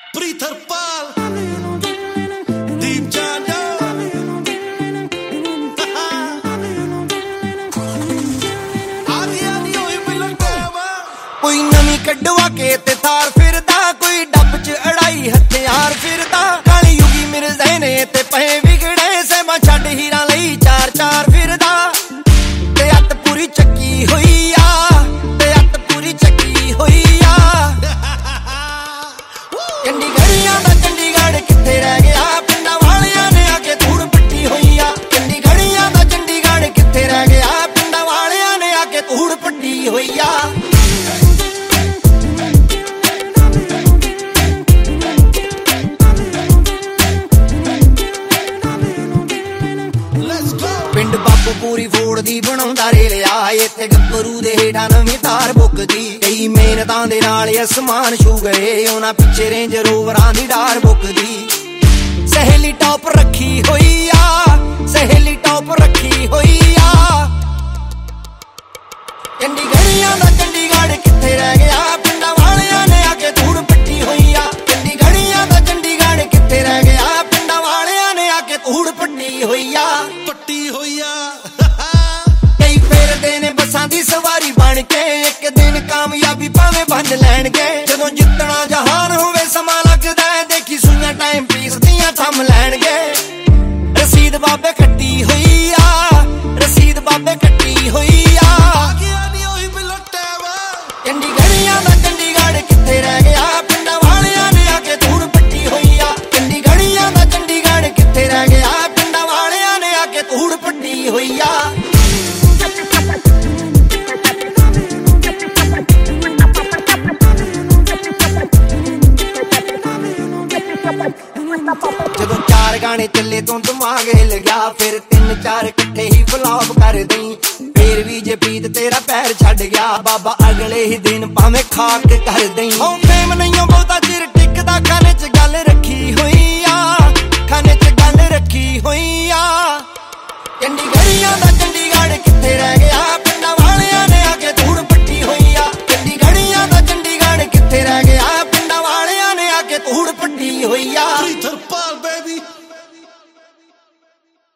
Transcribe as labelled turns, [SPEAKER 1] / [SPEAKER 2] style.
[SPEAKER 1] ਪ੍ਰੀਤਰਪਾਲ ਦੀਪ ਚਾਂਡਾ
[SPEAKER 2] कोई नवी कढ़वा के ते थार फिरदा, कोई डब च अड़ाई हथियार फिरदा। काली युगी मिर्जे ने ते पहे विगड़े से मैं छड़ हीरा लई चार चार फिरदा। ते अत पूरी चक्की हुई आ, ते अत पूरी चक्की हुई आ। चंडीगढ़ियां दा चंडीगढ़ किथे रह गया, पिंडां वालियां ने आके धूड़ पट्टी हुई आ। चंडीगढ़ियां दा चंडीगढ़ किथे रह गया, पिंडां वालियां ने आके धूड़ पट्टी हुई आ। पिंड बापू पूरी फोड़ दी बनाउंदा रेलिया, इत्थे गब्बरू दे हेठां नवीं तार बुकदी। कई मेहनतां दे नाल आसमान छू गए, उन्हां पिछे रेंज रोवरां दी डार बुकदी। सहेली टॉप रखी होई आ, सहेली टॉप रखी होई आ। चंडीगढ़ियां दा चंडीगढ़ किथे रह गया, पिंडां वालियां ने आके धूड़ पट्टी होई आ। चंडीगढ़ियां दा चंडीगढ़ किथे रह गया, पिंडां वालियां ने आके धूड़ पट्टी होई आ। कई फेरदे ने बसां दी सवारी बन के, एक दिन कामयाबी भावें बंद लैणगे। जदों जितना जहान होवे समां लगदा है, देखी सुइयां टाइम पीस दियां थम लैणगे। रसीद बाबे कट्टी होई आ, रसीद बाबे कट्टी होई आ। चंडीगढ़ियां दा चंडीगढ़ किथे रह गया, पिंडां वालियां ने आके धूड़ पट्टी होई आ। चंडीगढ़ियां दा चंडीगढ़ किथे रह गया, पिंडां वालियां ने आके धूड़ पट्टी होई आ। जदों चार गाने चले तो दिमाग हिल गया, फिर तीन चार इकट्ठे ही फ्लॉप कर दई। फिर भी जे प्रीत तेरा पैर छड़ गया, बाबा अगले ही दिन भावें खाक कर दई। फेम नहीं बहुता चिर